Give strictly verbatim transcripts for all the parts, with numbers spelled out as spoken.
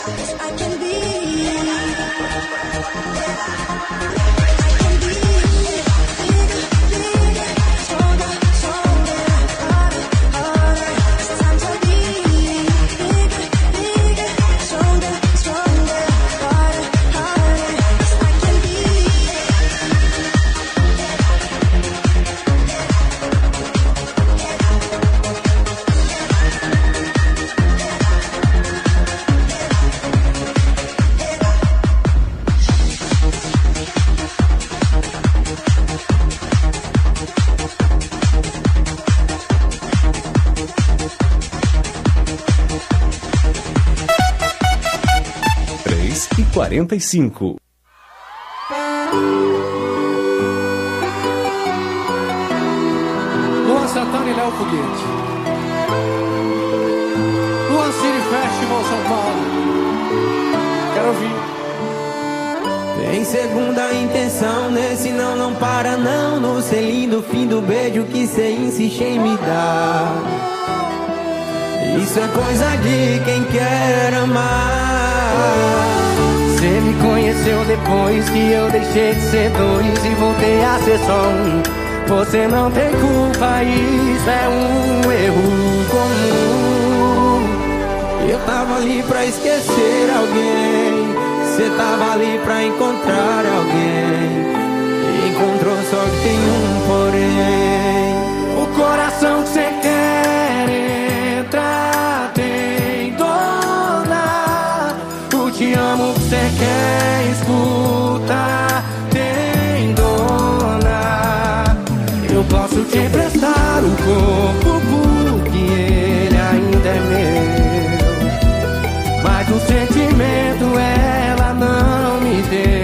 quarenta e cinco. Luan Santana e Léo Foguete. Luan City Festival São Paulo. Quero ouvir. Tem segunda intenção nesse não, não para não. No selinho do fim do beijo que cê insiste em me dar. Isso é coisa de quem quer amar. Você me conheceu depois que eu deixei de ser dois e voltei a ser só um. Você não tem culpa, isso é um erro comum. Eu tava ali pra esquecer alguém, cê tava ali pra encontrar alguém. E encontrou, só que tem um porém. O coração que cê quer entrar tem dona. O te amo que cê quer escutar tem dona. Eu posso te emprestar o corpo porque ele ainda é meu, mas o sentimento ela não me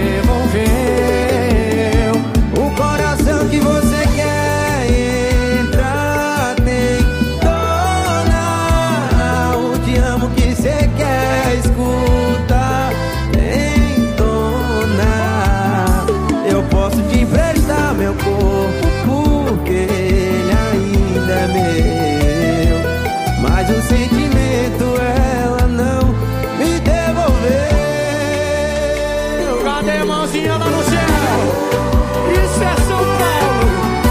devolveu. O coração que você quer entrar tem dona. O te amo que você quer escutar tem dona. Eu posso te emprestar meu corpo porque ele ainda é meu, mas o sentimento ela não me devolveu. Cadê a mãozinha lá no céu? Isso é São Paulo.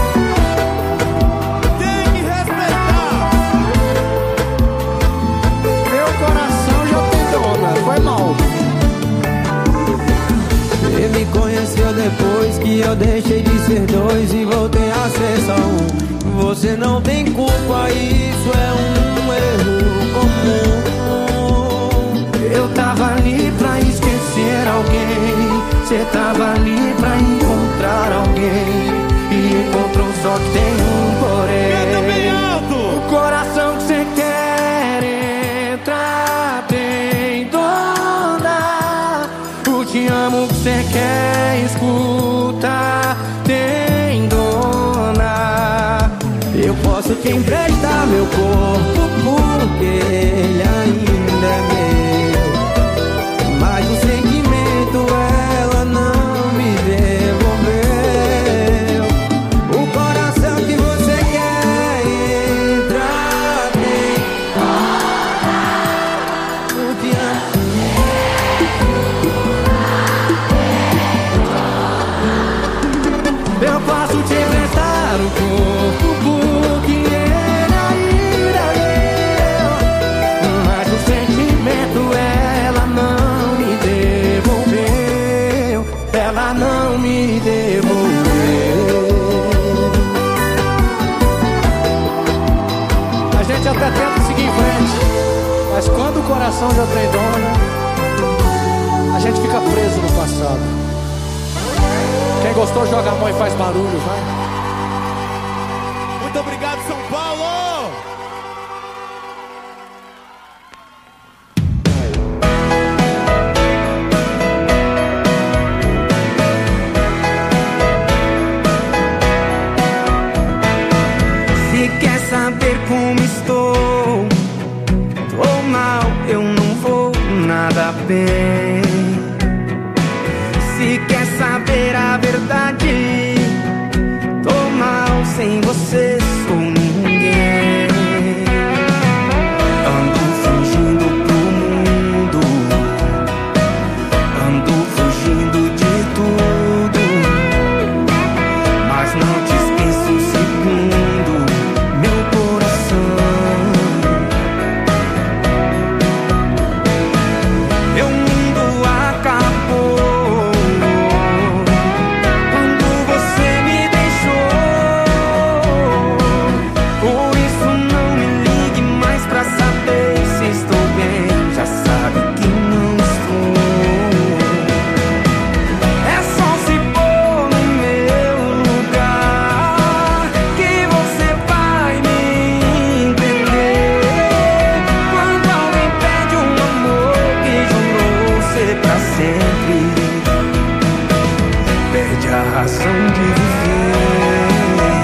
Tem que respeitar. Meu coração já tem dona. Foi mal. Ele me conheceu depois que eu deixei de ser dois e voltei a ser só um. Você não tem culpa, isso é um erro comum. Eu tava ali pra esquecer alguém, cê tava ali pra encontrar alguém. E encontrou, só que tem um porém. O coração que cê quer entrar tem dona. O te amo que cê quer escutar tem dona. Eu posso te emprestar meu corpo porque ele ainda é meu, mas o sentimento ela não me devolveu. O coração que você quer entrar tem eu te amo. Eu posso te emprestar o corpo porque ele ainda é meu, mas o sentimento ela não me devolveu. Ela não me devolveu. A gente até tenta seguir em frente, mas quando o coração já tem dona, a gente fica preso no passado. Quem gostou joga a mão e faz barulho, vai. Muito obrigado, São Paulo! Se quer saber como estou, tô mal, eu não vou nada bem. Se quer saber a verdade, tô mal, sem você sou ninguém. Ando fingindo pro mundo razão de viver.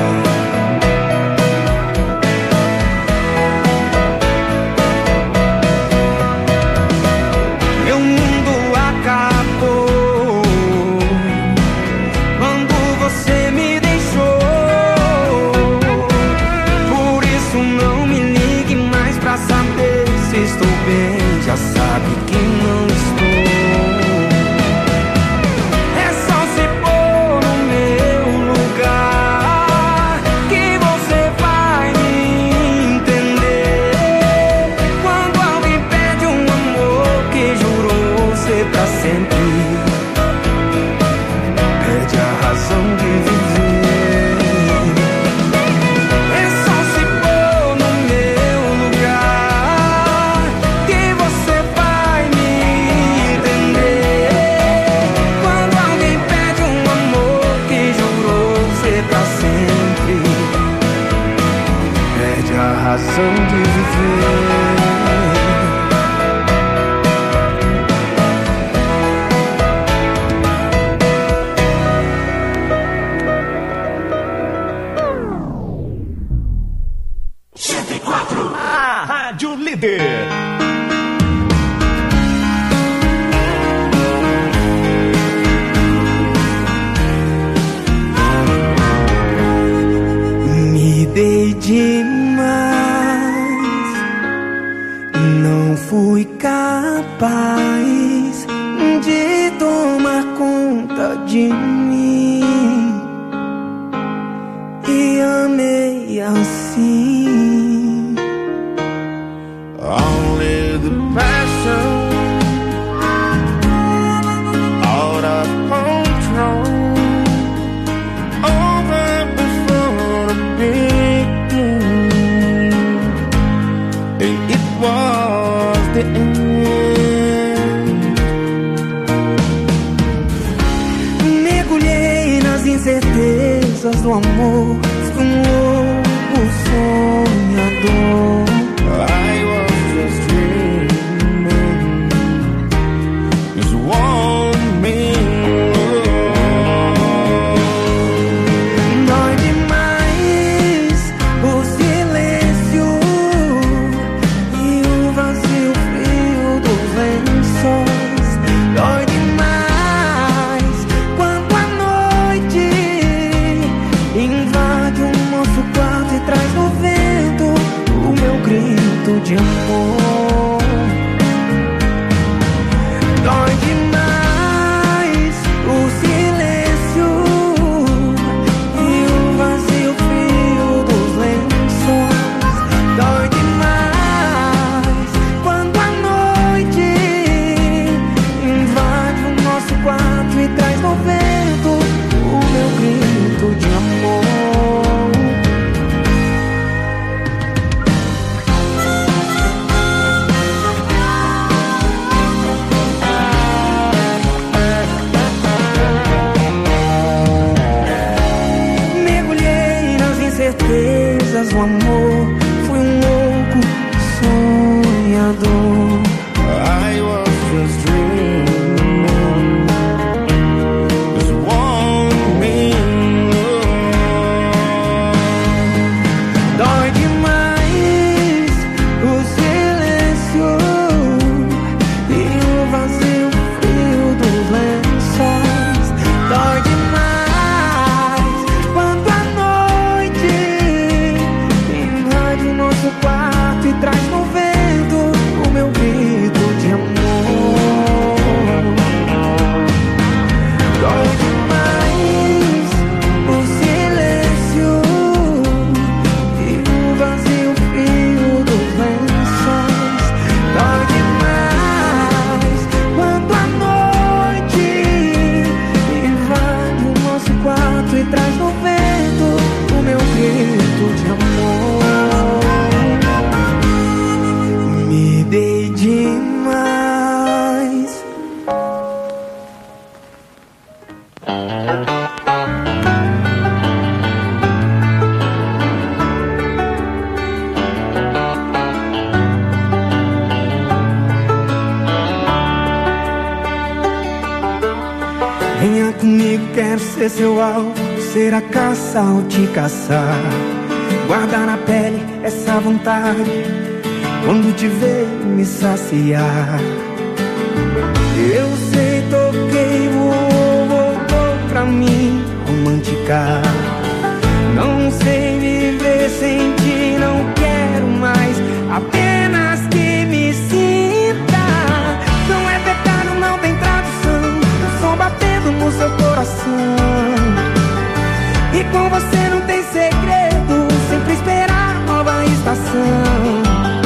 Meu mundo acabou quando você me deixou. Por isso não me ligue mais pra saber se estou bem. Já sabe que não estou. É só se pôr no meu lugar que você vai me entender. Quando alguém perde um amor que jurou ser pra sempre, perde a razão de viver. É só se pôr no meu lugar que você vai me entender. Quando alguém perde um amor que jurou ser pra sempre, perde a razão de viver. A Rádio Líder. Me dei demais, não fui capaz de tomar conta de mim e amei assim. Only the passion out of control over before the beginning, and it was the end. Mergulhei nas incertezas do amor, fui um louco sonhador. I was just dreaming, just one minute. Dói demais o silêncio e o vazio frio dos lençóis. Dói demais quando a noite invade o nosso quarto e traz no vento o meu grito de amor. Dói demais o silêncio e o vazio frio dos lençóis. Dói demais quando a noite invade o nosso quarto e traz no vento o meu grito de amor. Mergulhei nas incertezas do amor, fui um louco sonhador. I was just dreaming, just one minute. Dói demais o silêncio e o vazio frio dos lençóis. Dói demais quando a noite invade o nosso quarto e traz no vento o meu grito de amor. Dói demais o silêncio e o vazio frio dos lençóis. Dói demais quando a noite invade o nosso quarto e traz no vento o meu grito de amor. Me dei demais. Vem comigo, quero ser seu alvo, ser a caça ao te caçar. Guardar na pele essa vontade, quando te ver me saciar. Eu sei, toquei, voou, voltou pra mim romântica. Não sei viver sem ti, não quero mais, apenas que me sinta. Não é pecado, não tem tradução, o som batendo no seu coração. E com você não tem segredo, sempre esperar nova estação.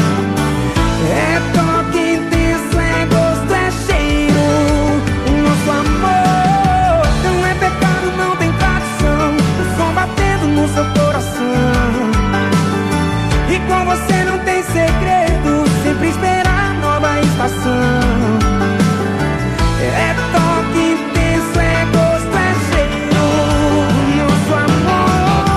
É toque intenso, é gosto, é cheiro, o nosso amor. Não é pecado, não tem tradução, o som batendo no seu coração. E com você não tem segredo, sempre esperar nova estação. É toque intenso, é gosto, é cheiro, o nosso amor.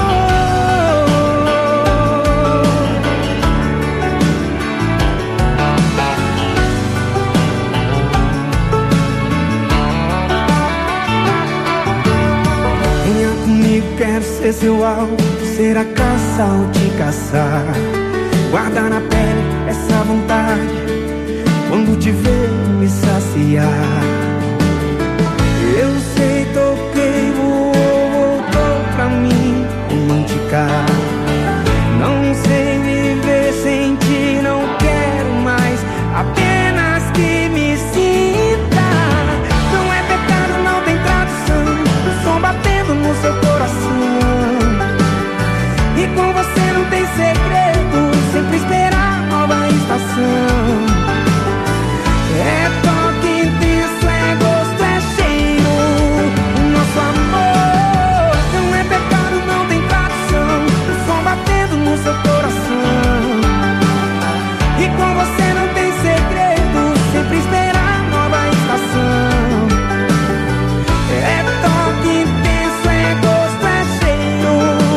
Venha comigo, quero ser seu alvo, ser a caça ao te caçar. Guardar na pele essa vontade, quando te ver me saciar. Eu sei, toquei, voou, voltou pra mim romântica. Não sei viver sem ti, não quero mais, apenas que me sinta. Não é pecado, não tem tradução, o som batendo no seu coração. E com você não tem segredo, sempre esperar nova estação. É toque intenso, é gosto, é cheiro, o nosso amor. Não é pecado, não tem tradução, o som batendo no seu coração. E com você não tem segredo, sempre esperar nova estação. É toque intenso, é gosto, é cheiro,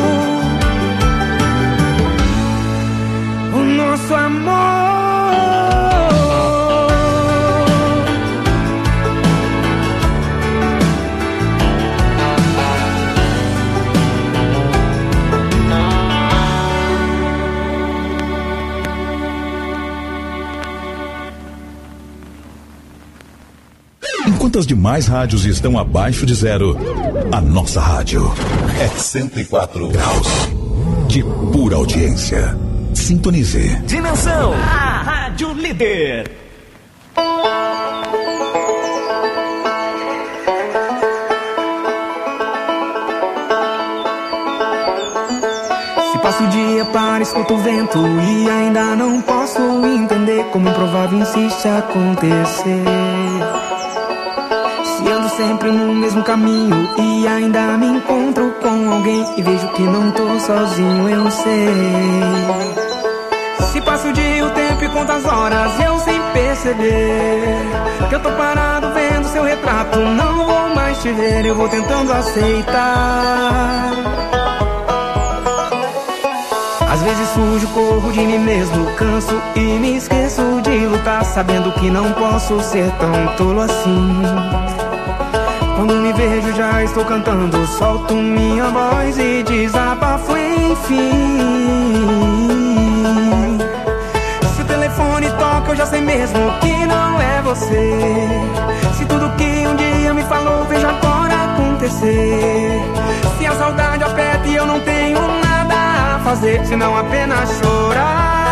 o nosso amor. Enquanto as demais rádios estão abaixo de zero, a nossa rádio é cento e quatro graus de pura audiência. Sintonize. Dimensão, a rádio líder. Se passo o dia para escuto o vento e ainda não posso entender como improvável insiste acontecer. Se ando sempre no mesmo caminho e ainda me encontro com alguém e vejo que não tô sozinho, eu sei. Se passo o dia, o tempo e conto as horas, eu sem perceber que eu tô parado vendo seu retrato. Não vou mais te ver, eu vou tentando aceitar. Às vezes fujo, corro de mim mesmo, canso e me esqueço de lutar, sabendo que não posso ser tão tolo assim. Quando me vejo já estou cantando, solto minha voz e desabafo enfim. Se o telefone toca eu já sei mesmo que não é você. Se tudo que um dia me falou vejo agora acontecer. Se a saudade aperta e eu não tenho nada a fazer senão apenas chorar.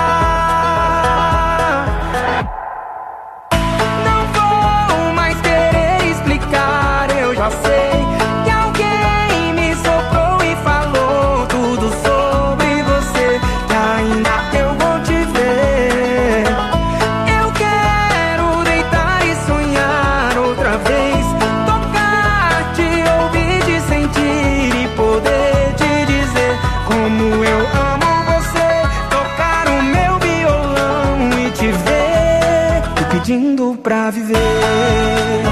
Não vou mais querer explicar, eu já sei que alguém me soprou e falou tudo sobre você, que ainda eu vou te ver. Eu quero deitar e sonhar outra vez, tocar, te ouvir, te sentir e poder te dizer como eu amo você, tocar o meu violão e te ver, te pedindo pra viver.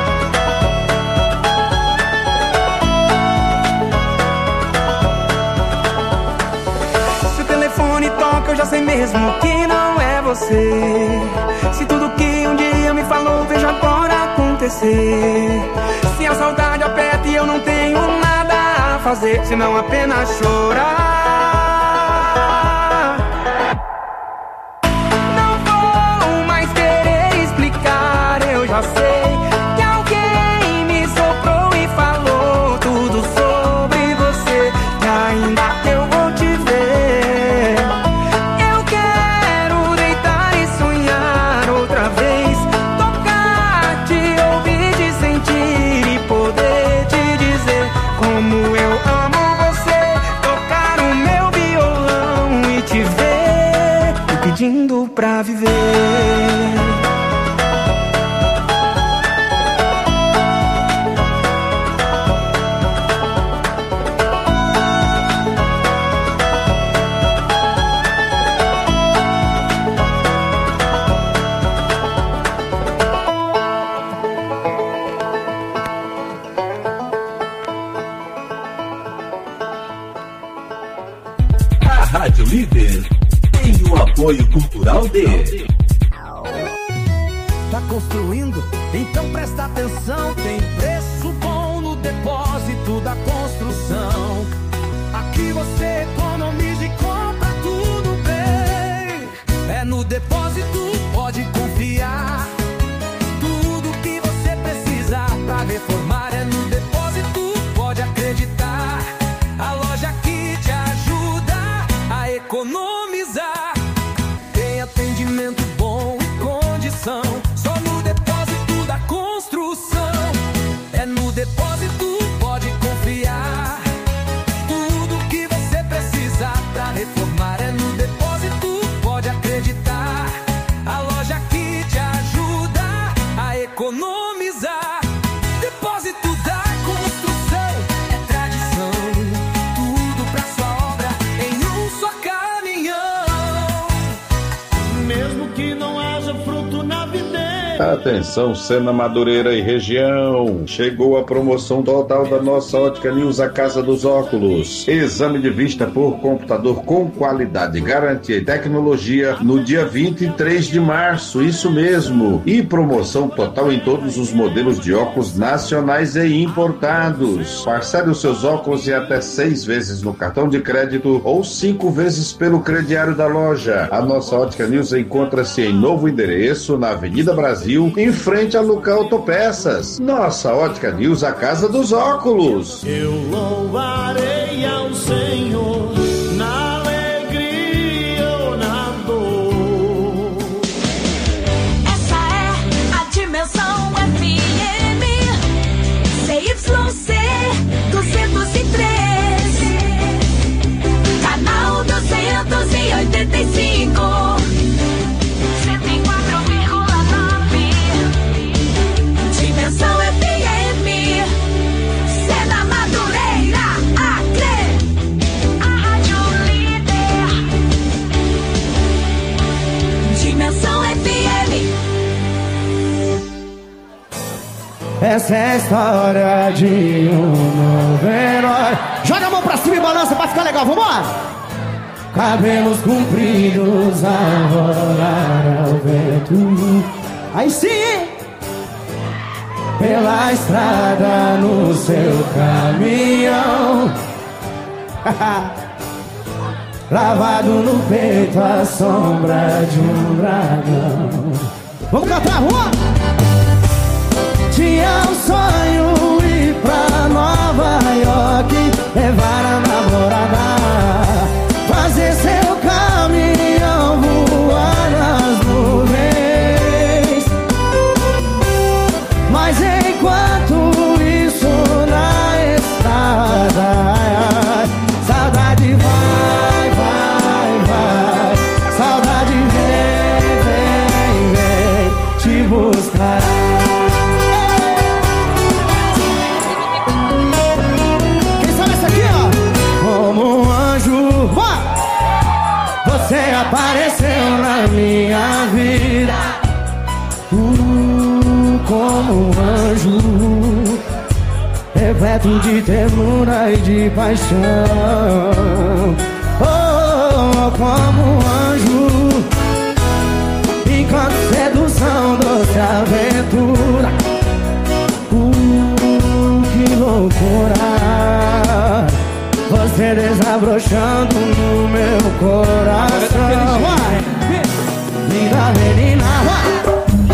Eu já sei mesmo que não é você. Se tudo que um dia me falou vejo agora acontecer. acontecer. Se a saudade aperta e eu não tenho nada a fazer, senão apenas chorar. Não vou mais querer explicar, eu já sei que alguém me soprou e falou tudo sobre você. E ainda eu vou te ver. Eu quero deitar e sonhar outra vez, tocar, te ouvir, te sentir e poder te dizer como eu amo você. Tocar o meu violão e te ver me pedindo pra viver. A Rádio Líder tem o apoio cultural de... Tá construindo? Então presta atenção. Tem preço bom no depósito da construção. Aqui você economiza e compra tudo bem. É no depósito, pode confiar. Tudo que você precisa pra reformar é no depósito, pode acreditar. A loja que te ajuda a economizar. Tem atendimento bom e condição. Só no depósito da construção. É no depósito, pode confiar. Tudo que você precisa pra reformar é no depósito, pode acreditar. A loja que te ajuda a economizar. Depósito da construção é tradição. Tudo pra sua obra em um só caminhão. Mesmo que não haja fruto na videira. Atenção, Sena, Madureira e região. Chegou a promoção total da nossa Ótica News, a Casa dos Óculos. Exame de vista por computador com qualidade, garantia e tecnologia no dia vinte e três de março, isso mesmo. E promoção total em todos os modelos de óculos nacionais e importados. Parcele os seus óculos em até seis vezes no cartão de crédito ou cinco vezes pelo crediário da loja. A nossa Ótica News encontra-se em novo endereço, na Avenida Brasil, em frente a Luca Autopeças. Nossa Ótica News, a Casa dos Óculos. Eu louvarei ao Senhor na alegria ou na dor. Essa é a Dimensão F M C Y C duzentos e treze, canal duzentos e oitenta e cinco, cento e quatro vírgula nove. Dimensão F M, Sena, Madureira, Acre, a Rádio Líder. Dimensão F M. Essa é a história de um novo herói. Joga a mão pra cima e balança pra ficar legal, vambora! Cabelos compridos a rolar ao vento. Aí sim! Pela estrada no seu caminhão. Lavado no peito a sombra de um dragão. Vamos cantar, rua! Tinha um sonho ir pra Nova York, levar a namorada, fazer seu caminhão voar nas nuvens. Mas enquanto isso na estrada, saudade vai, vai, vai. Saudade vem, vem, vem te buscar. Você apareceu na minha vida, uh, como um anjo, repleto de ternura e de paixão. Oh, como um anjo, encanto, sedução, doce aventura. você desabrochando no meu coração. Vai, linda menina, vai.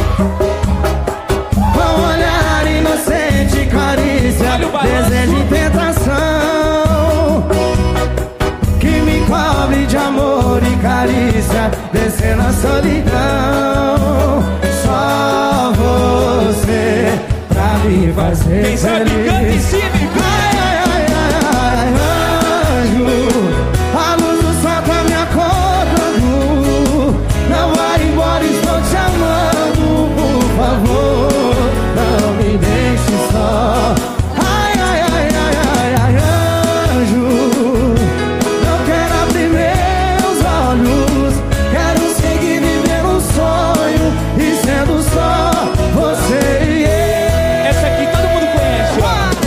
Com olhar inocente, carícia, desejo e tentação, que me cobre de amor e carícia, descer na solidão. Só você pra me fazer quem sabe feliz. canta em cima, Ai, ai, ai, ai, ai, anjo, a luz do sol tá me acordando. Não vai embora, estou te amando. Por favor, não me deixe só. Ai, ai, ai, ai, ai, ai, anjo, não quero abrir meus olhos, quero seguir vivendo um sonho e sendo só você e eu. essa aqui todo mundo conhece, ó.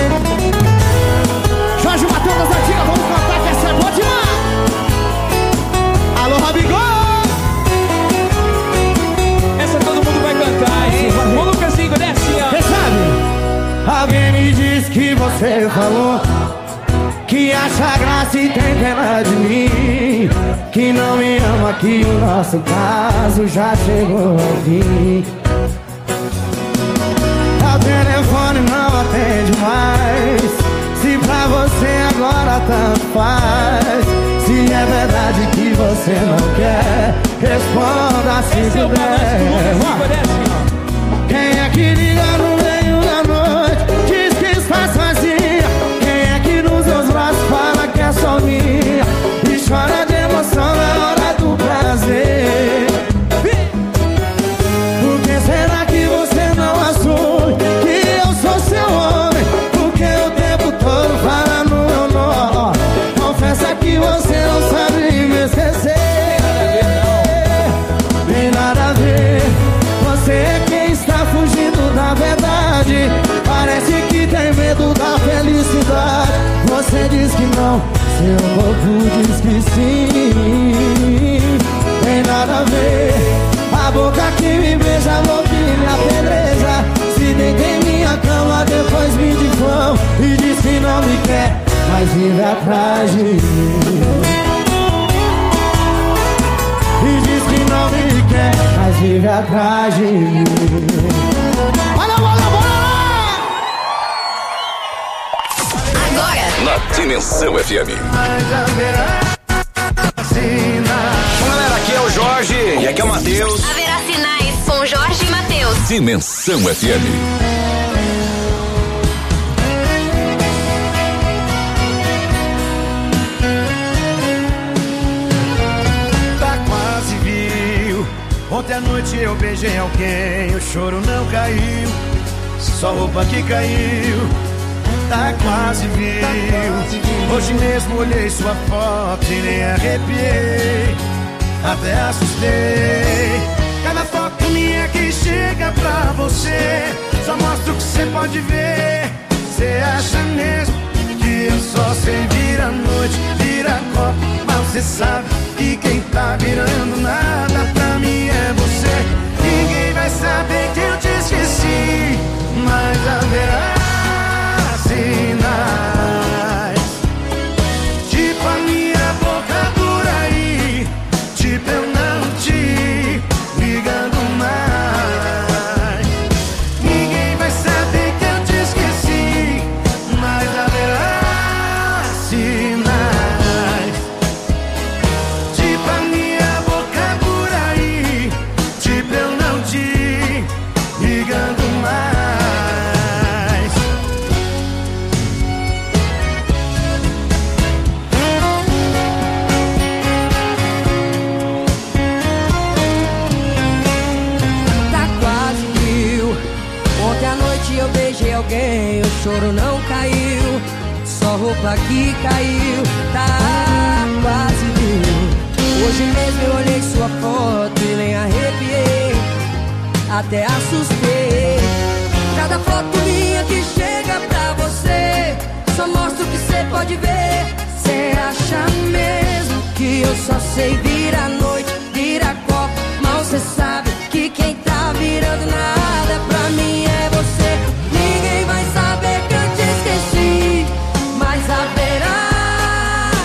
Jorge Mateus das Antigas, vamos cantar que essa é boa demais. Alô, Rabigol! Essa todo mundo vai cantar, hein? Ô, Lucasinho, desce, ó. Quem sabe? Alguém me disse que você falou que acha graça e tem pena de mim, que não me ama, que o nosso caso já chegou ao fim. O telefone não atende mais, se pra você agora tanto faz. Se é verdade que você não quer, responda se Esse é o puder. Lucasinho, desce, ó. Quem é que liga no meio da noite, diz que está sozinha? Quem é que nos seus braços fala que é só minha e chora de emoção na hora do prazer? Por que será que você não assume que eu sou seu homem? Porque o tempo todo fala no meu nome. Confessa que você não sabe me esquecer. Tem nada a ver, você é quem está fugindo da verdade. Parece que tem medo da felicidade. Você diz que não, seu corpo diz que sim. Tem nada a ver, a boca que me beija, a boca que me apedreja. Se deita em minha cama, depois me difama e diz que não me quer, mas vive atrás de mim. E diz que não me quer, mas vive atrás de mim. Bora, bora, bora! Agora, Na Dimensão F M. Bom, galera, aqui é o Jorge e aqui é o Matheus. haverá sinais com Jorge e Matheus. Dimensão F M. Tá quase viu. Ontem à noite eu beijei alguém, o choro não caiu, só roupa que caiu. Tá quase viu. Hoje mesmo olhei sua foto e nem arrepiei, até assustei. Cada foto minha que chega pra você só mostra o que você pode ver. Você acha mesmo que eu só sei virar noite, virar copo, mas você sabe que quem tá virando nada pra mim é você. Ninguém vai saber que eu te esqueci, mas haverá sinais, tipo a minha boca por aí, tipo eu não te ligando mais. Ninguém vai saber que eu te esqueci, mas haverá sinais, tipo a minha boca por aí, tipo eu não te ligando mais. Tá quase viu. Ontem à noite eu beijei alguém, o choro não caiu, só roupa que caiu. Tá quase viu. Hoje mesmo eu olhei sua foto e nem arrepiei, até assustei. Cada foto minha que chega pra você só mostra o que você pode ver. Você acha mesmo que eu só sei virar noite, virar copo, mal cê sabe que quem tá virando nada pra mim é você. Ninguém vai saber que eu te esqueci, mas haverá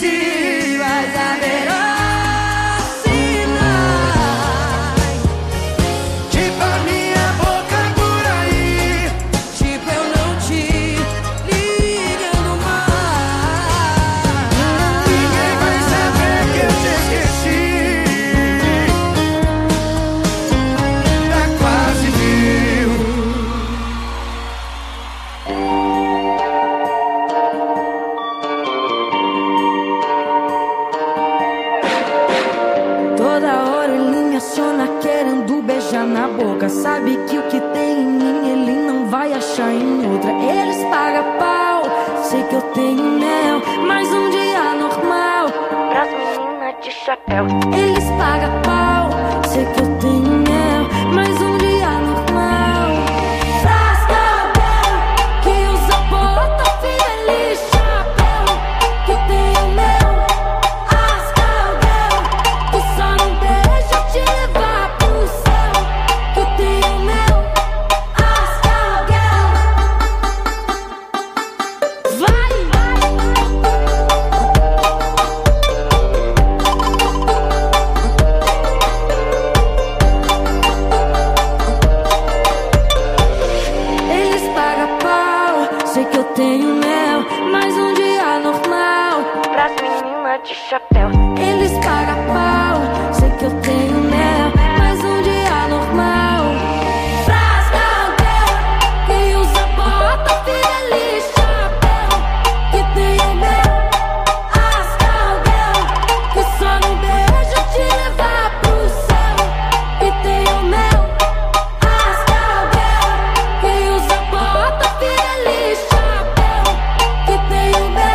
esqueci, mas haverá na boca, sabe que o que tem em mim ele não vai achar em outra. Eles pagam pau, sei que eu tenho mel, mas um dia normal pras meninas de chapéu. Eles pagam pau, sei que eu tenho mel, mas um dia normal pras cabel que usa bota, feliz chapéu, que tem o mel, as cabel que só não deixa te levar pro céu. De chapéu, eles pagam pau, sei que eu tenho mel, mas um dia normal pras cabel que usa bota, feliz chapéu, que tem o mel, as cabel que só não beija te levar pro céu, que tem o mel, as cabel que usa bota, feliz chapéu, que tem o mel.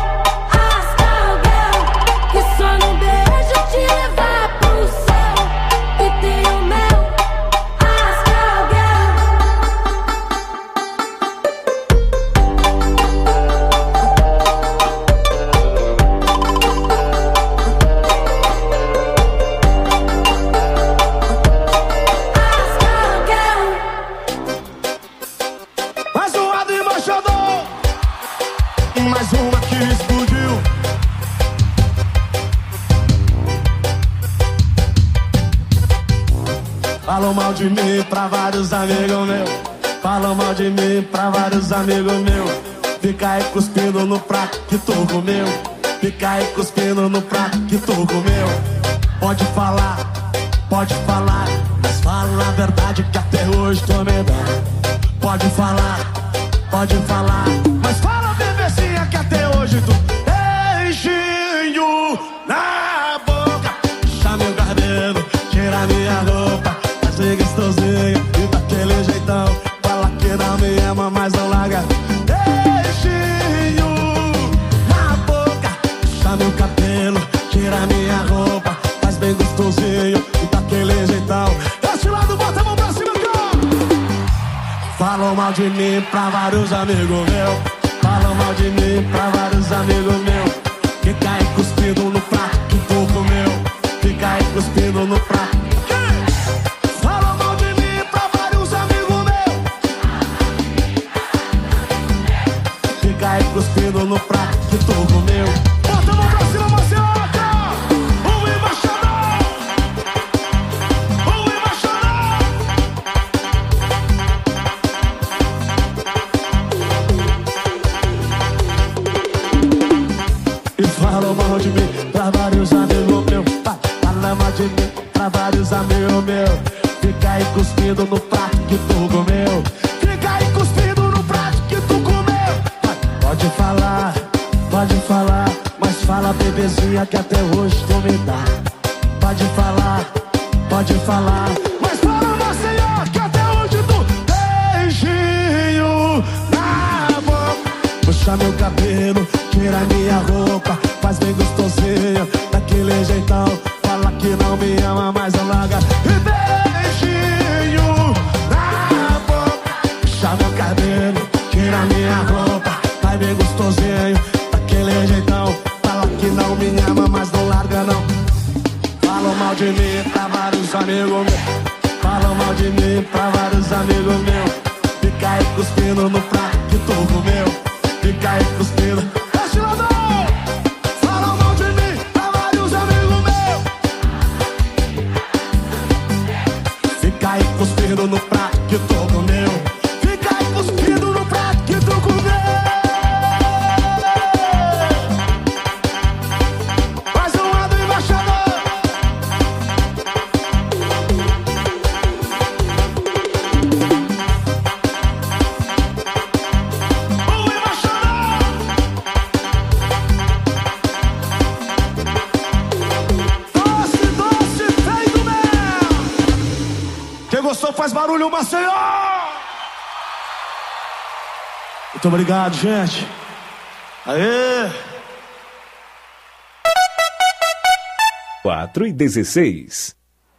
Mais uma que explodiu. Falam mal de mim pra vários amigos meus. Falam mal de mim pra vários amigos meus. Fica aí cuspindo no prato que tu comeu. Fica aí cuspindo no prato que tu comeu. Pode falar, pode falar, mas fala a verdade que até hoje tô medando. Pode falar, pode falar, mas fala bebezinha que até hoje tu beijinho na boca. Puxa meu cabelo, tira minha roupa, faz ser gostosinho e daquele jeitão. Fala que não me ama, mas não larga. Beijinho na boca, puxa meu cabelo, tira minha roupa, faz bem gostosinho e daquele jeitão. Esse lado, bota a mão pra cima, cara. Falam mal de mim pra vários amigos meus. Falam mal de mim pra vários amigos meus. Fica aí cuspindo no prato que tu comeu. Fica aí cuspindo no prato. Falam mal de mim pra vários amigos meus. Fica aí cuspindo no prato que tu comeu. Bota a mão pra cima, Marcelaca. O embaixador. O embaixador. E falam mal de mim pra vários amigos meus. Fala mal de mim pra vários amigos meus. Fica aí cuspindo no prato que tu comeu. Fica aí cuspindo no prato que tu comeu. Pode falar, pode falar, mas fala bebezinha que até hoje tu me dá. Pode falar, pode falar, mas fala Maceió que até hoje tu beijinho na boca. Puxa meu cabelo, tira minha roupa, faz bem gostosinho daquele jeitão. Fala que não me ama, mas não larga. E beijinho na boca. Puxa meu cabelo, tira minha roupa, faz bem gostosinho daquele jeitão. Fala que não me ama, mas não larga não. Falam mal de mim pra vários amigos meus. Falam mal de mim pra vários amigos meus. Fica aí cuspindo no prato que tu comeu. Fica aí cuspindo. Falam mal faz barulho, Maceió! Muito obrigado, gente. Aê! quatro e dezesseis.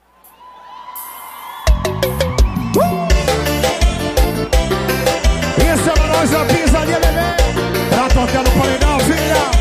Esse é pra nós, a pisadinha, bebê. Pra tocar no paredão, filha.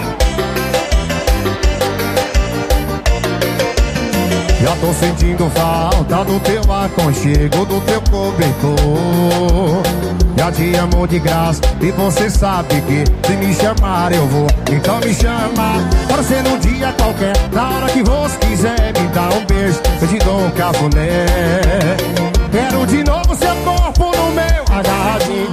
Já tô sentindo falta do teu aconchego, do teu cobertor. Já te amo de graça e você sabe que se me chamar eu vou. Então me chama, pode ser num dia qualquer, na hora que você quiser me dar um beijo, eu te dou um cafuné. Quero de novo seu corpo no meu, agarradinho,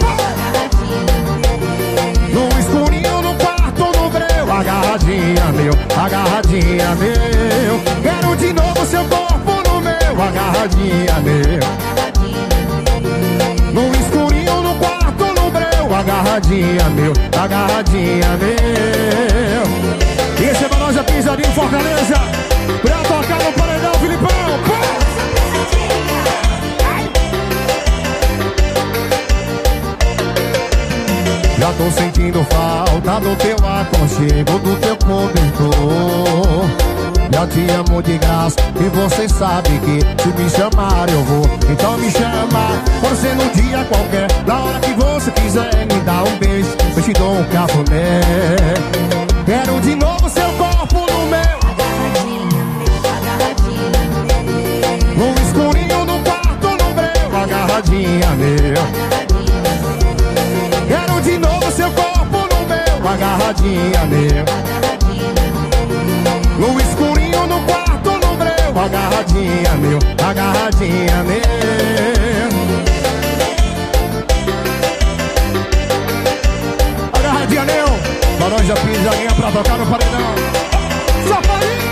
no escurinho, no quarto, no breu. Agarradinha meu, agarradinha meu. Quero de novo seu corpo no meu, agarradinha meu, no escurinho, no quarto, no breu. Agarradinha meu, agarradinha meu. Esse é pra nós, a pisadinha em Fortaleza. Pra tocar no paredão, Filipão. Já tô sentindo falta do teu aconchego, do teu cobertor. Já te amo de graça e você sabe que se me chamar eu vou. Então me chama, pode ser num dia qualquer, na hora que você quiser me dar um beijo, eu te dou um cafuné. Quero de novo seu corpo no meu, no escurinho, no quarto, no breu. Agarradinha meu. Quero de novo seu corpo no meu, agarradinha meu, no escurinho, no quarto, no breu. Agarradinha meu, agarradinha meu. Agarradinha meu. Laranja pisadinha pra tocar no paredão. Só farinha.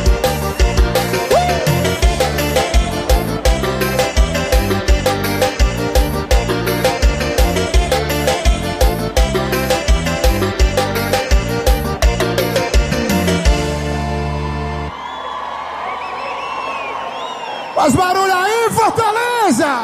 Faz barulho aí, Fortaleza!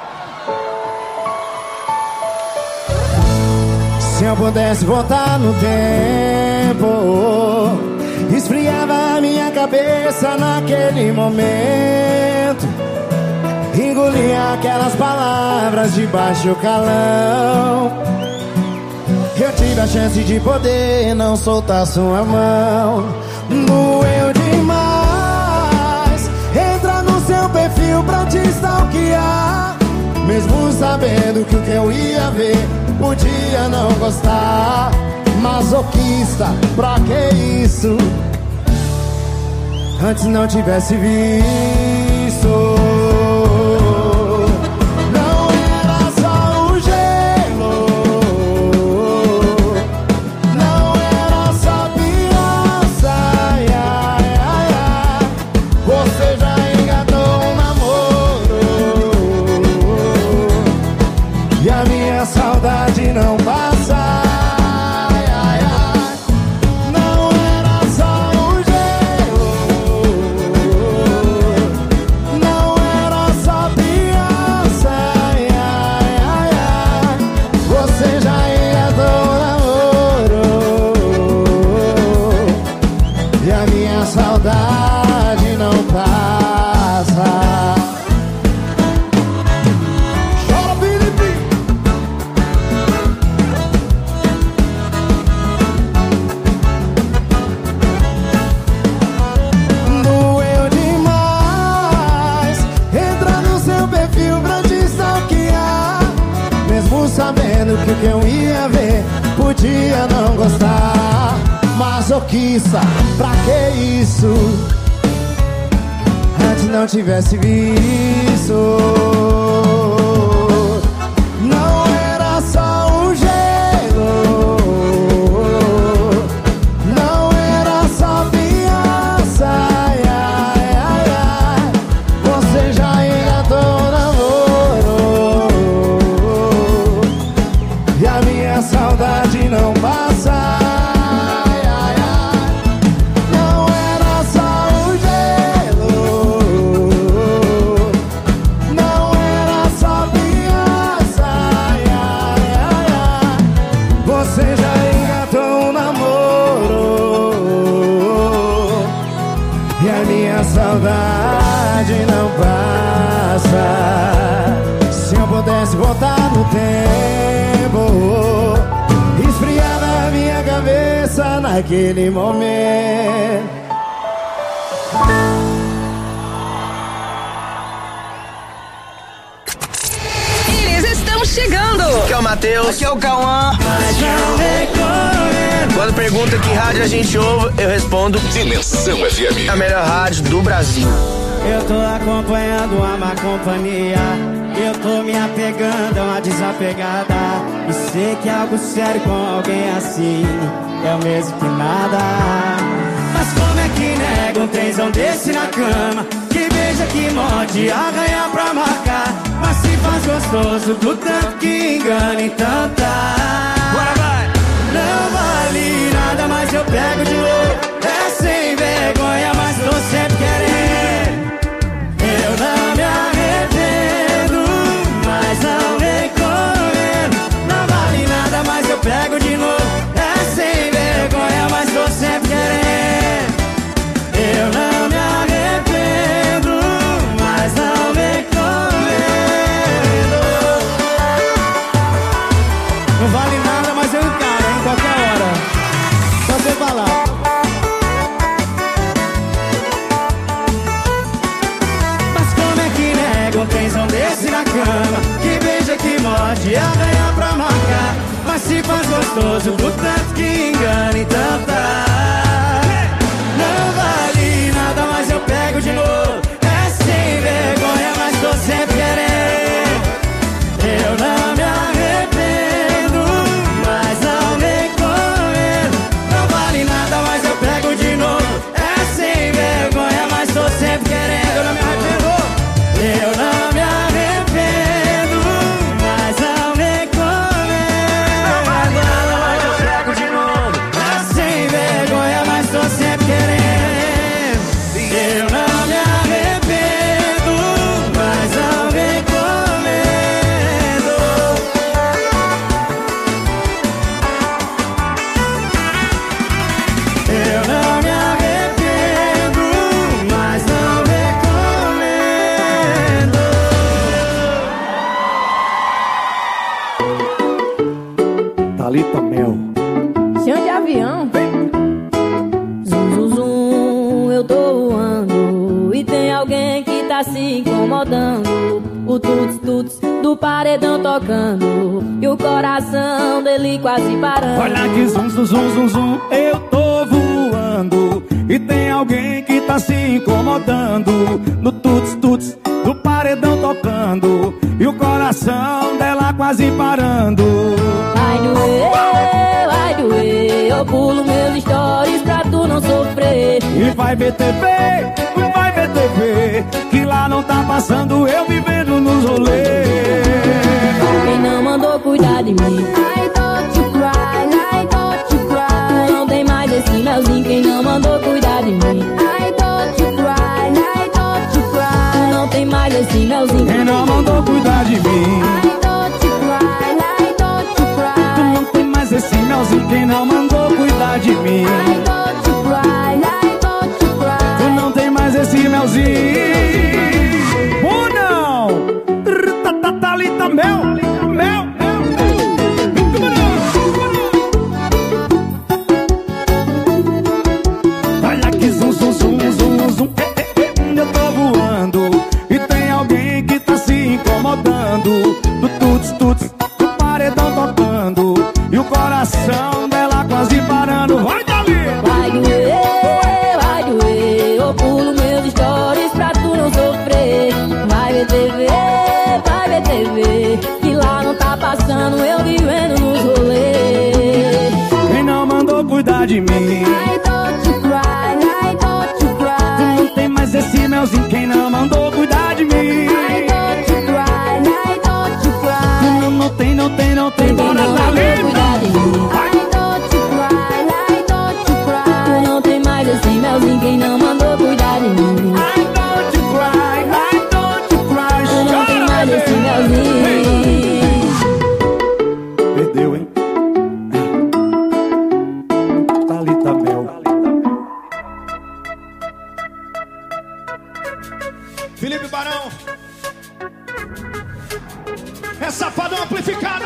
Se eu pudesse voltar no tempo, esfriava a minha cabeça naquele momento, engolia aquelas palavras de baixo calão. Eu tive a chance de poder não soltar sua mão. Doeu demais entrar no seu perfil pra te stalkear, mesmo sabendo que o que eu ia ver podia não gostar. Masoquista, pra que isso? Antes não tivesse visto. Não era só o gelo, não era só criança. Ai, ai, ai, ai. Você já engatou um namoro e a minha saudade não passa. Ai, ai, ai. Não era só o gelo, não era só criança. Ai, ai, ai, ai. Você já engatou um namoro e a minha saudade não passa. Chora, Felipe! Doeu demais entrar no seu perfil pra te stalkear, mesmo sabendo que o que eu ia ver podia não gostar. Masoquista, pra que isso? Antes não tivesse visto. Não era só o gelo, não era só criança. Ai, ai, ai, ai. Você já engatou um namoro e a minha saudade não passa. Ai, ai, ai. Não era só o gelo, não tempo esfriava a minha cabeça naquele momento. Chegando! Aqui é o Matheus. Aqui é o Cauã. Quando pergunta que rádio a gente ouve, eu respondo Dimensão F M, a melhor rádio do Brasil. Eu tô acompanhando a má companhia, eu tô me apegando a uma desapegada, e sei que algo sério com alguém assim é o mesmo que nada. Mas como é que nega um trenzão desse na cama, que beija, que morde, arranha pra marcar, mas se faz gostoso do tanto que engana em tanta. Bora, vai! Não vale nada, mas eu pego de novo. É sem vergonha, mas tô sempre querendo. Eu não me arrependo, mas não recomendo. Não vale nada, mas eu pego de novo. É sem vergonha, mas tô sempre querendo. Eu não me arrependo, mas não recomendo. Não vale nada, mas eu encaro em qualquer hora. Só você falar. Mas como é que nega um trenzão desse na cama, que beija, que morde, arranha pra marcar, mas se faz gostoso do tanto que engana e tanta. Não vale nada, mas eu pego de novo. É sem vergonha, mas tô sempre querendo. Eu não me arrependo, mas não recomendo. Não vale nada, mas eu pego de novo. É sem vergonha, mas tô sempre querendo. Eu não me arrependo. Eu não me arrependo, mas não recomendo. Não vale nada, mas eu pego de novo. É sem vergonha, mas tô sempre querendo. Eu não me arrependo, mas não recomendo. Eu não me arrependo, mas não recomendo. Thalita Mel. Chão de avião. Zum, zum, zum, eu tô voando e tem alguém que tá se incomodando. O tuts, tuts do paredão tocando e o coração dele quase parando. Olha que zum, zum, zum, zum, zum, eu tô voando e tem alguém que tá se incomodando. No tuts, tuts do paredão tocando e o coração dela quase parando. Vai doer, vai doer, eu pulo meus stories pra tu não sofrer. E vai ver T V, vai ver T V, que lá não tá passando eu vivendo nos rolês. Quem não mandou cuidar de mim, I don't you cry, I don't you cry. Tu não tem mais esse melzinho. Quem não mandou cuidar de mim, I don't you cry, I don't you cry. Tu não tem mais esse melzinho. Quem não mandou cuidar de mim, I don't you cry, I don't you cry. tu não tem mais esse melzinho. Quem não mandou cuidar de mim, I don't you cry, I don't you cry. tu não tem mais esse melzinho. Ou não? Thalita Mel, Mel, Mel. Olha que zum, zum, zum, zum, zum. Eu tô voando e tem alguém que tá se incomodando. Do tuts, tuts, do paredão tocando e o coração dela quase parando. Vai, Dali! Vai doer, vai doer, eu pulo meus stories pra tu não sofrer. Vai ver T V, vai ver T V, que lá não tá passando eu vivendo nos rolês. Quem não mandou cuidar de mim, I don't you cry, I don't you cry. não tem mais esse melzinho. Quem não mandou cuidar de mim, I don't you cry, I don't you cry. não, não tem, não tem, não tem. Quem Bora, não mandou Dali! cuidar de mim, I don't you cry, I don't you cry. Tu não tem mais esse melzinho. Quem não mandou cuidar de mim, I don't you cry, I don't you cry. tu não tem mais esse melzinho. Perdeu, hein? Thalita Mel. Felipe Barão. É Safadão amplificado.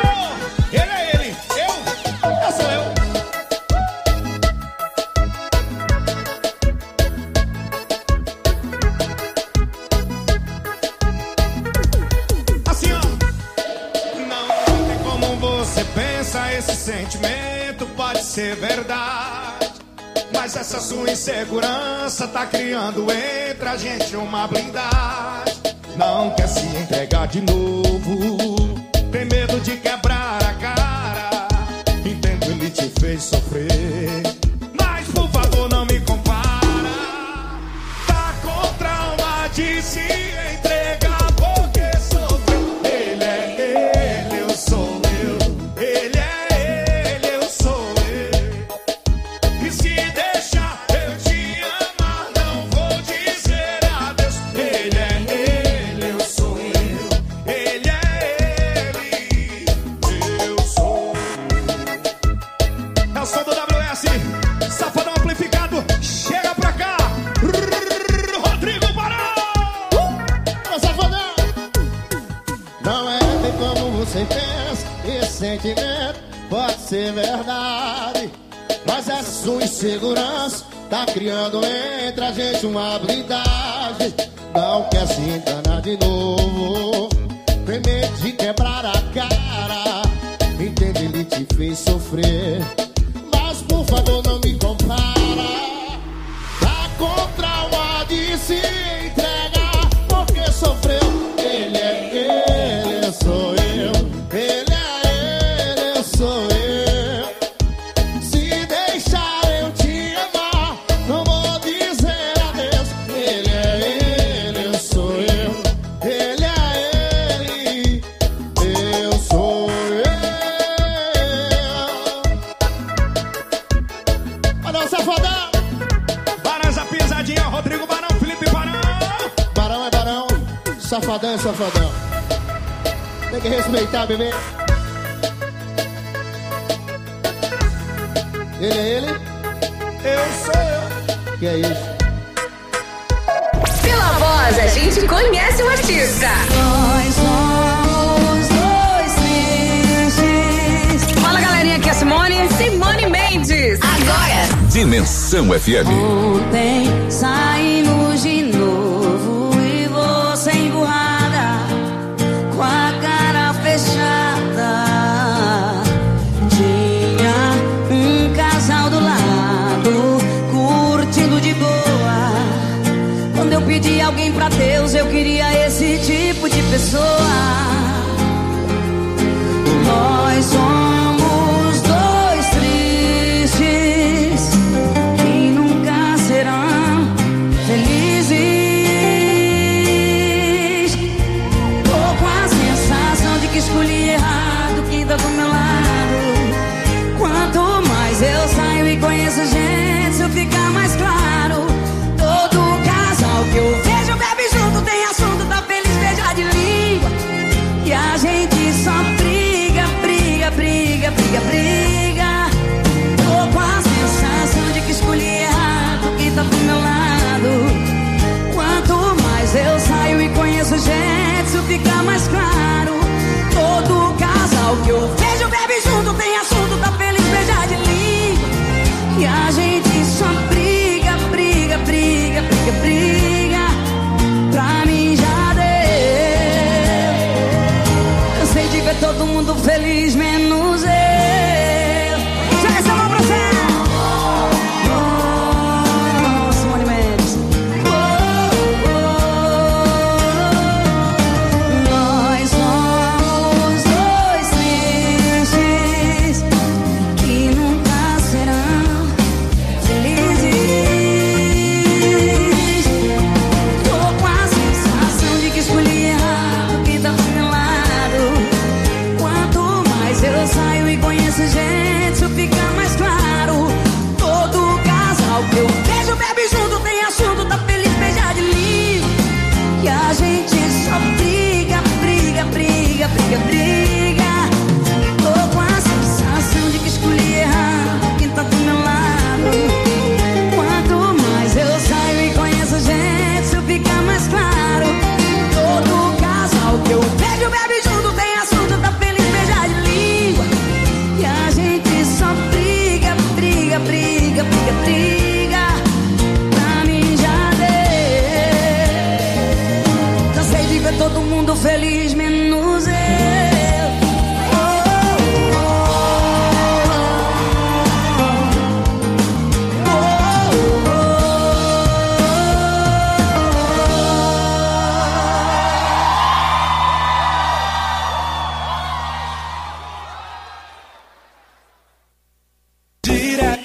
você pensa, esse sentimento pode ser verdade, mas essa sua insegurança tá criando entre a gente uma blindagem. Não quer se entregar de novo, tem medo de quebrar a cara. Entendo, ele te fez sofrer, mas por favor não me compara. Tá com trauma de se entregar porque sofreu. Ele é ele, eu sou eu. Ele é ele, eu sou eu. E se deixar eu te amar, não vou dizer adeus. Ele é ele, eu sou eu. Ele é ele, eu sou eu. É o som do W S, Safadão amplificado. Chega pra cá, Rodrigo Barão. Ô, Safadão! Não é bem como você pensa, esse sentimento pode ser verdade, mas essa sua insegurança tá criando entre a gente uma blindagem. Não quer se enganar de novo, tem medo de quebrar a cara. Entende, ele te fez sofrer, mas por favor não me compara. Tá com trauma de se entregar porque sofreu. Ele é ele, eu sou eu. Ele é ele, eu sou eu. Se deixar eu te amar, não vou dizer adeus. Ele é ele, eu sou eu. Ele é ele, eu sou eu. Olha o Safadão! Barões a pisadinha, Rodrigo Barão, Felipe Barão. Barão é barão, Safadão é safadão. Tem que respeitar, bebê. Ele é ele, Eu sou eu. que é isso? Pela voz, a gente conhece o artista. Nós somos dois tristes. Fala, galerinha, aqui é a Simone. Simone Mendes. Agora. Dimensão F M. Ontem saímos de novo e você emburrada, com a cara fechada. Tinha um casal do lado, curtindo de boa. Quando eu pedi alguém pra Deus, eu queria esse tipo de pessoa. Nós somos dois tristes que nunca serão felizes. Tô com a sensação de que escolhi errado quem tá do meu lado. Quanto mais eu saio e conheço gente, isso fica mais claro. Todo casal que eu vejo bebe junto, tem assunto, tá feliz, beija de língua. E a gente só briga, briga, briga, briga, briga. Tô com a sensação de que escolhi errado quem tá do meu lado. Quanto mais eu saio e conheço gente, isso fica mais claro. Todo casal que eu vejo bebe junto, tem assunto, tá feliz, beija de língua. E a gente só briga, briga, briga, briga, briga. Pra mim já deu. Cansei de ver todo mundo feliz, menos eu. Já essa mão pra você. Oh, Simone Mendes. Oh, oh. Nós somos dois tristes que nunca serão felizes. Tô com a sensação de que escolhi errado quem tá do meu lado. Quanto mais eu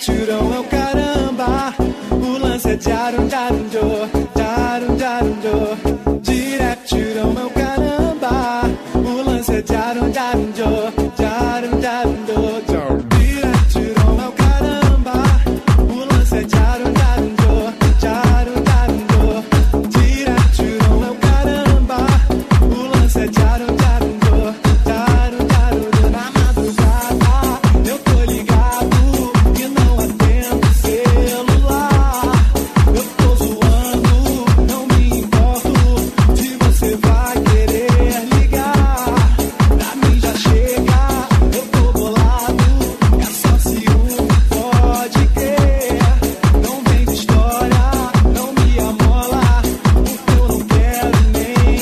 Direturão é o caramba. O lance é diarum, diarum, jo, diarum, diarum, jo. Direturão é o caramba. O lance é diarum, diarum, jo, diarum, diarum, jo. Direturão é o caramba. O lance é diarum, diarum, jo, diarum, diarum, jo. Direturão é o caramba. O lance é diarum, diarum, jo, diarum, diarum, jo. Na madrugada eu tô ligado e não atendo celular. Eu tô zoando, não me importo se você vai querer ligar. Pra mim já chega, eu tô bolado, é só ciúme, pode crer. Não vem de história, não me amola, porque eu não quero nem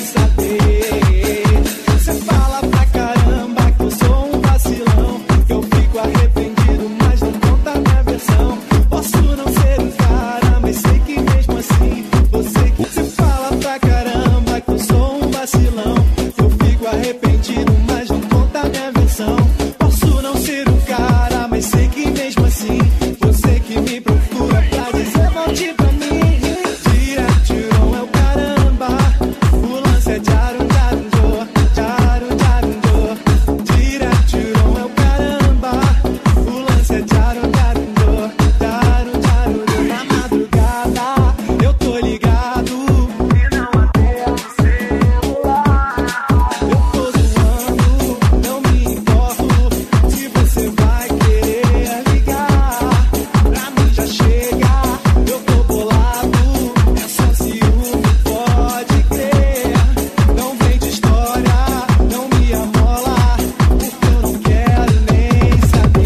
saber. Você fala pra caramba que eu sou um vacilão, que eu fico arrependido, mas não conta minha versão. Posso não ser um cara, mas sei que mesmo assim você que você fala pra caramba que eu sou um vacilão, que eu fico arrependido, mas não conta minha versão. Posso não ser um cara, mas sei que mesmo assim você que me procura pra dizer volte pra mim. Direturão é o caramba. O lance é diarum, diarum, jo, diarum, diarum, jo. Direturão é o caramba. O lance é diarum, diarum, jo, diarum, diarum, jo. Na madrugada eu tô ligado e não atendo celular. Eu tô zoando, não me importo se você vai querer ligar. Pra mim já chega, eu tô bolado, é só ciúme, pode crer. Não vem de história, não me amola, porque eu não quero nem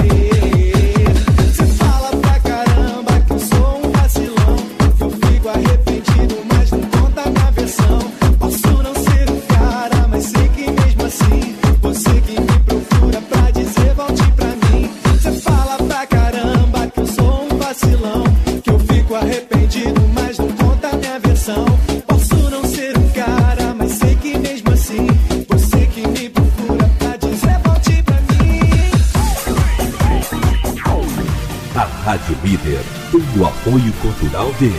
saber. Você fala pra caramba que eu sou um vacilão, que eu fico arrependido, mas não conta minha versão. Posso não ser um cara, mas sei que mesmo assim você que me procura pra dizer volte pra mim. Você fala pra caramba que eu sou um vacilão, que eu fico arrependido, mas não conta minha versão. Posso não ser um cara, mas sei que mesmo assim você que me procura pra dizer volte pra mim. A Rádio Líder tem o apoio cultural de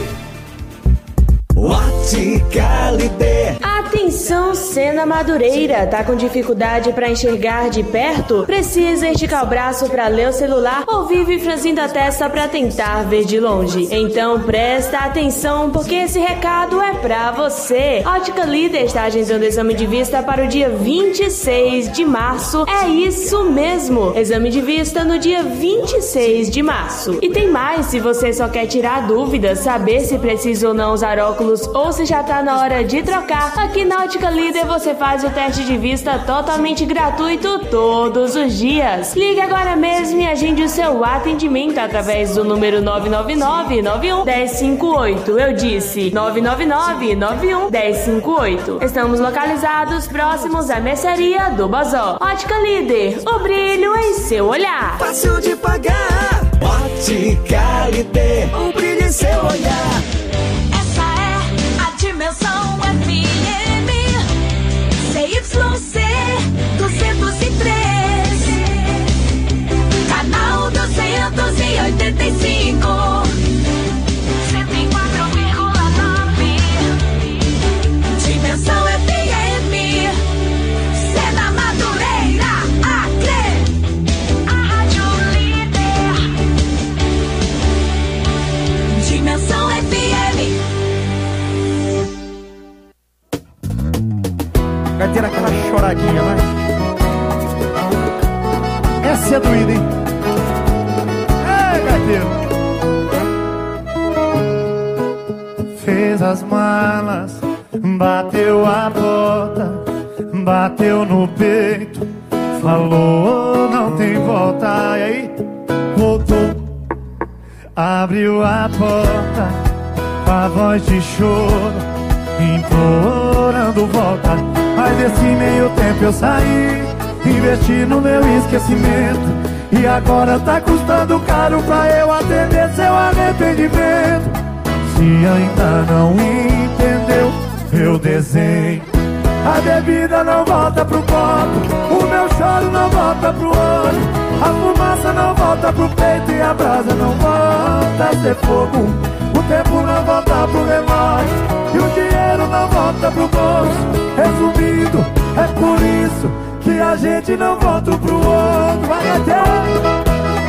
Ótica Líder. Atenção, Sena Madureira, tá com dificuldade pra enxergar de perto? Precisa esticar o braço pra ler o celular ou vive franzindo a testa pra tentar ver de longe? Então presta atenção, porque esse recado é pra você. Ótica Líder está agendando exame de vista para o dia vinte e seis de março. É isso mesmo, exame de vista no dia vinte e seis de março. E tem mais, se você só quer tirar dúvidas, saber se precisa ou não usar óculos ou se já tá na hora de trocar, aqui na Ótica Líder você faz o teste de vista totalmente gratuito todos os dias. Ligue agora mesmo e agende o seu atendimento através do número nove nove nove, nove um, um zero cinco oito. Eu disse nove nove nove, nove um, um zero cinco oito. Estamos localizados próximos à mercearia do Bazó. Ótica Líder, o brilho em seu olhar. Fácil de pagar. Ótica Líder, o brilho em seu olhar. Dimensão F M C Y C duzentos e três, canal duzentos e oitenta e cinco, cento e quatro vírgula nove. Dimensão F M, Sena Madureira, Acre, a Rádio Líder. Dimensão F M. Vai ter aquela choradinha, vai. Essa é doída, hein? Ei, gaiteiro. Fez as malas, bateu a porta, bateu no peito, falou não tem volta. E aí, voltou, abriu a porta, com a voz de choro, implorando volta. Mas desse meio tempo eu saí, investi no meu esquecimento, e agora tá custando caro pra eu atender seu arrependimento. Se ainda não entendeu, eu desenho. A bebida não volta pro copo, o meu choro não volta pro olho, a fumaça não volta volta pro peito e a brasa não volta a ser fogo. O tempo não volta pro relógio e o dinheiro não volta pro bolso. Resumindo, é por isso que a gente não volta pro outro. Vai até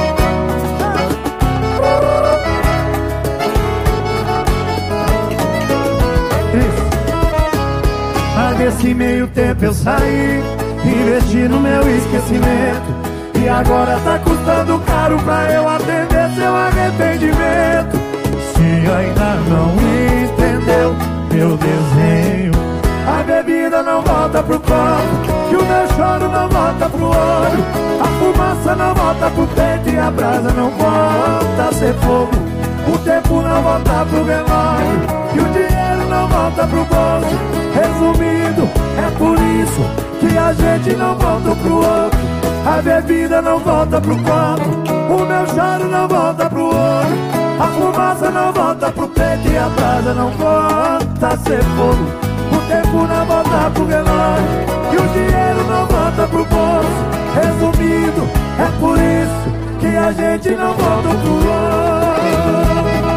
mas nesse meio tempo eu saí, investi no meu esquecimento, e agora tá custando caro pra eu atender seu arrependimento. Se ainda não entendeu meu desenho, a bebida não volta pro copo, que o meu choro não volta pro olho, a fumaça não volta pro peito e a brasa não volta a ser fogo. O tempo não volta pro relógio e o dinheiro não volta pro bolso. Resumindo, é por isso que a gente não volta pro outro. A bebida não volta pro copo, o meu choro não volta pro olho, a fumaça não volta pro peito e a brasa não volta a ser fogo. O tempo não volta pro relógio e o dinheiro não volta pro bolso. Resumindo, é por isso que a gente não volta pro outro.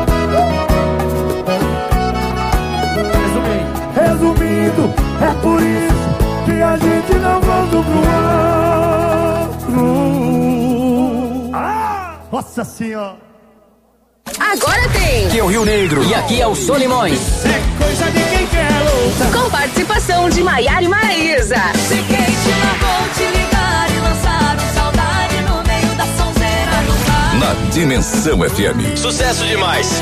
Resumindo, é por isso que a gente não volta pro outro. Ah, nossa senhora. Agora tem Aqui é o Rio Negro e aqui é o Solimões. É coisa de quem quer luta. Com participação de Maiara e Maraísa. Se quem te largou te ligar e lançar um saudade no meio da sonzeira do bar. Na Dimensão F M. Sucesso demais.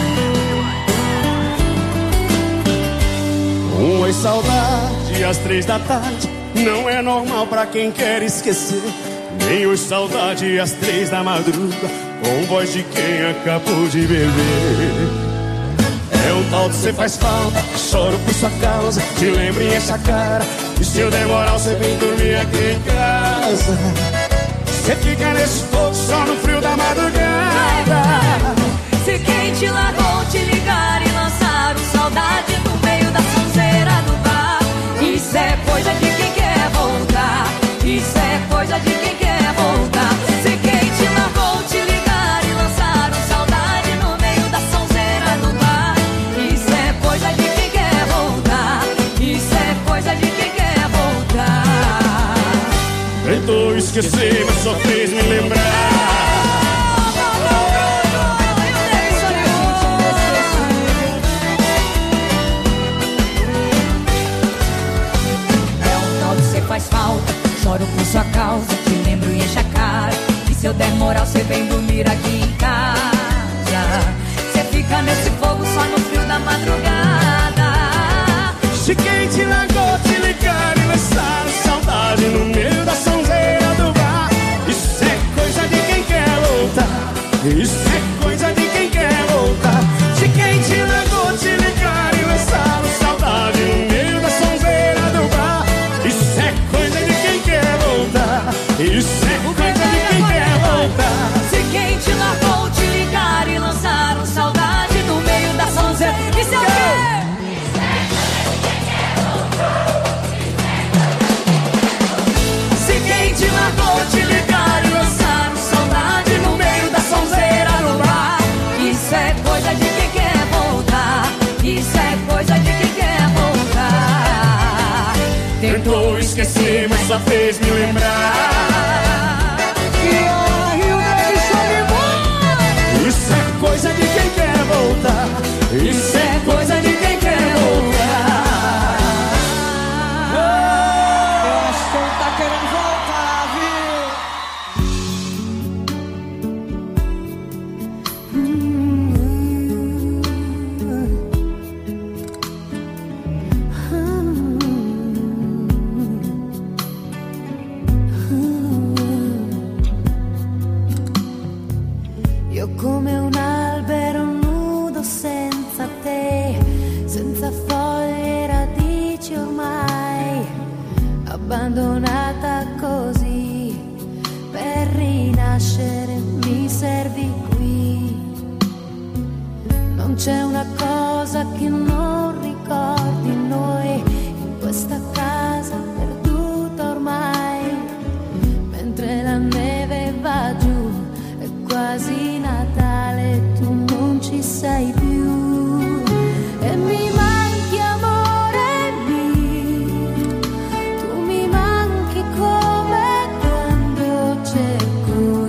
Um oi saudade às três da tarde não é normal pra quem quer esquecer. Nem oi saudade às três da madruga com voz de quem acabou de beber. É um tal de cê faz falta, choro por sua causa, te lembro em essa cara. E se eu demorar você vem dormir aqui em casa. Cê fica nesse fogo só no frio da madrugada. Se quem te largou te ligar e lançar um saudade no meio da sonzeira do bar. Isso é coisa de quem quer voltar. Isso é coisa de quem quer voltar. Se quem te largou te ligar e lançar um saudade no meio da sonzeira do bar. Isso é coisa de quem quer voltar. Isso é coisa de quem quer voltar. Tentou esquecer, mas só fez me lembrar. Faz falta, choro por sua causa, te lembro e enche a cara. E se eu der moral, cê vem dormir aqui em casa. Cê fica nesse fogo só no frio da madrugada. Se quem te largou te ligar e lançar saudade no meio da sonzeira do bar. Isso é coisa de quem quer voltar. Isso é coisa de quem quer voltar. Se quem te largou te ligar e lançar saudade no meio da sonzeira do bar. Isso é coisa de quem quer voltar. Isso é coisa de quem quer voltar. Se quem te largou te ligar e lançar um saudade no meio da sonzeira. Isso é o quê? Se quem te largou te ligar e lançar um saudade no meio da sonzeira no bar. Isso é coisa de quem quer voltar. Isso é coisa de quem quer voltar. Tentou esquecer, mas só fez me lembrar. Isso é coisa de quem quer voltar. Isso é coisa de quem quer voltar. Eu acho que ele tá querendo voltar, Io come un albero nudo senza te, senza foglie e radici ormai, abbandonata così, per rinascere mi servi qui. Non c'è una cosa che non ricordo